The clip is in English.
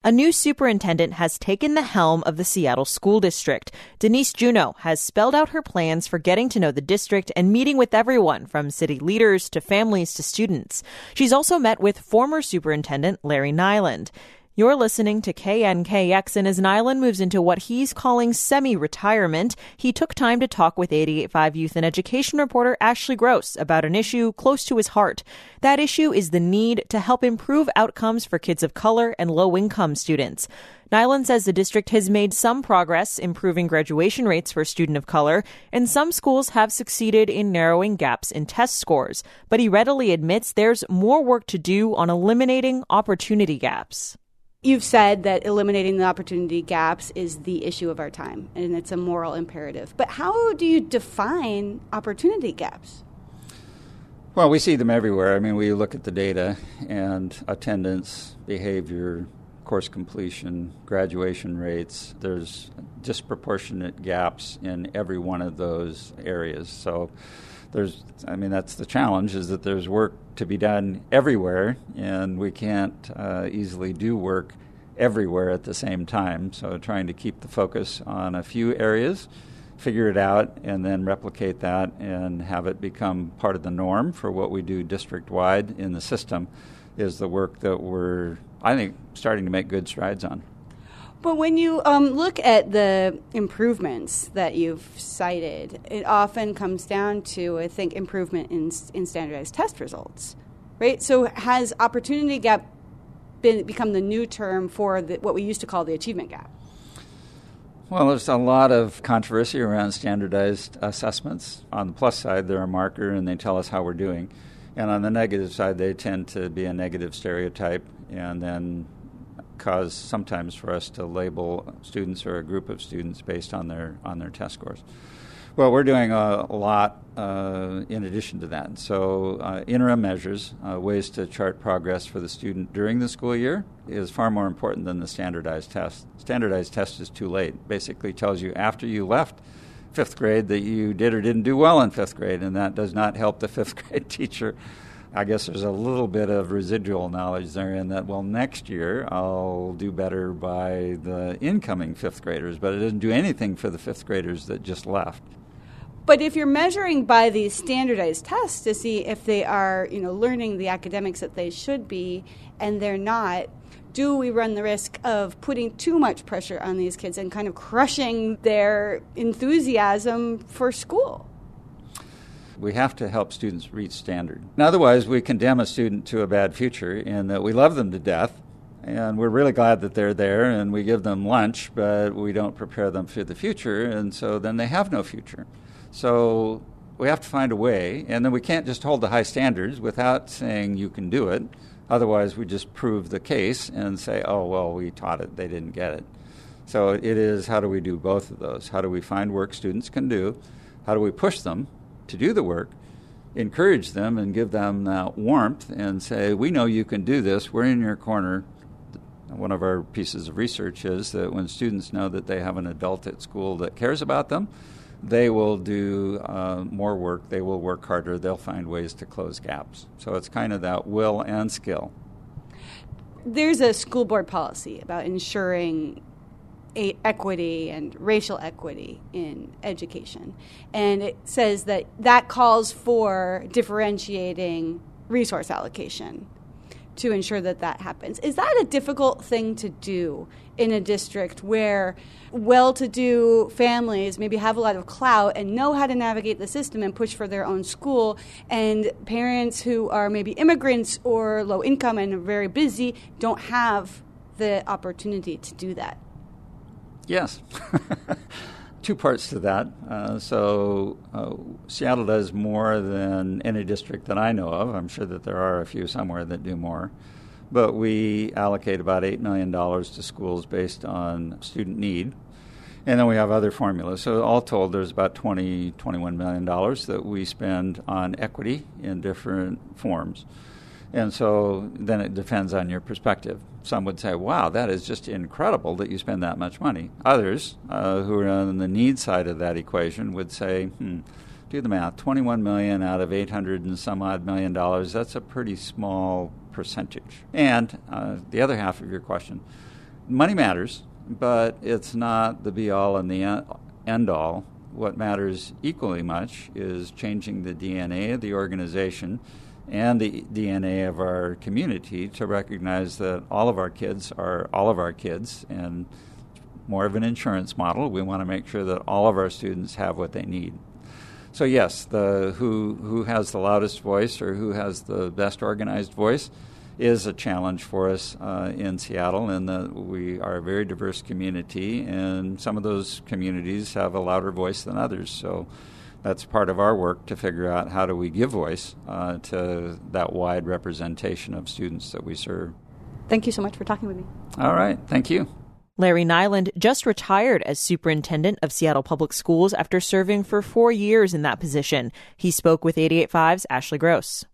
A new superintendent has taken the helm of the Seattle School District. Denise Juneau has spelled out her plans for getting to know the district and meeting with everyone from city leaders to families to students. She's also met with former superintendent Larry Nyland. You're listening to KNKX, and as Nyland moves into what he's calling semi-retirement, he took time to talk with 88.5 Youth and Education reporter Ashley Gross about an issue close to his heart. That issue is the need to help improve outcomes for kids of color and low-income students. Nyland says the district has made some progress improving graduation rates for students of color, and some schools have succeeded in narrowing gaps in test scores. But he readily admits there's more work to do on eliminating opportunity gaps. You've said that eliminating the opportunity gaps is the issue of our time, and it's a moral imperative. But how do you define opportunity gaps? Well, we see them everywhere. I mean, we look at the data and attendance, behavior, course completion, graduation rates. There's disproportionate gaps in every one of those areas. So that's the challenge, is that there's work to be done everywhere, and we can't easily do work everywhere at the same time. So trying to keep the focus on a few areas, figure it out, and then replicate that and have it become part of the norm for what we do district-wide in the system is the work that we're, I think, starting to make good strides on. But when you look at the improvements that you've cited, it often comes down to, I think, improvement in standardized test results, right? So has opportunity gap become the new term for what we used to call the achievement gap? Well, there's a lot of controversy around standardized assessments. On the plus side, they're a marker and they tell us how we're doing. And on the negative side, they tend to be a negative stereotype and then cause sometimes for us to label students or a group of students based on their test scores. Well, we're doing a lot in addition to that. So interim measures, ways to chart progress for the student during the school year is far more important than the standardized test. Standardized test is too late. Basically tells you after you left fifth grade that you did or didn't do well in fifth grade, and that does not help the fifth grade teacher. I guess there's a little bit of residual knowledge there in that, well, next year I'll do better by the incoming fifth graders, but it doesn't do anything for the fifth graders that just left. But if you're measuring by these standardized tests to see if they are, learning the academics that they should be, and they're not, do we run the risk of putting too much pressure on these kids and kind of crushing their enthusiasm for school? We have to help students reach standard. And otherwise, we condemn a student to a bad future in that we love them to death, and we're really glad that they're there, and we give them lunch, but we don't prepare them for the future, and so then they have no future. So we have to find a way, and then we can't just hold the high standards without saying you can do it. Otherwise, we just prove the case and say, oh, well, we taught it, they didn't get it. So it is, how do we do both of those? How do we find work students can do? How do we push them to do the work, encourage them and give them that warmth and say, we know you can do this, we're in your corner. One of our pieces of research is that when students know that they have an adult at school that cares about them, they will do more work, they will work harder, they'll find ways to close gaps. So it's kind of that will and skill. There's a school board policy about ensuring equity and racial equity in education. And it says that calls for differentiating resource allocation to ensure that happens. Is that a difficult thing to do in a district where well-to-do families maybe have a lot of clout and know how to navigate the system and push for their own school, and parents who are maybe immigrants or low income and are very busy don't have the opportunity to do that? Yes. Two parts to that. Seattle does more than any district that I know of. I'm sure that there are a few somewhere that do more. But we allocate about $8 million to schools based on student need. And then we have other formulas. So all told, there's about $21 million that we spend on equity in different forms. And so then it depends on your perspective. Some would say, wow, that is just incredible that you spend that much money. Others, who are on the need side of that equation, would say, do the math, $21 million out of $800 and some odd million, that's a pretty small percentage. And the other half of your question, Money matters, but it's not the be-all and the end-all. What matters equally much is changing the DNA of the organization and the DNA of our community to recognize that all of our kids are all of our kids, and more of an insurance model. We want to make sure that all of our students have what they need. So yes, the who has the loudest voice or who has the best organized voice is a challenge for us in Seattle, in that we are a very diverse community, and some of those communities have a louder voice than others. So that's part of our work, to figure out how do we give voice to that wide representation of students that we serve. Thank you so much for talking with me. All right. Thank you. Larry Nyland just retired as superintendent of Seattle Public Schools after serving for 4 years in that position. He spoke with 88.5's Ashley Gross.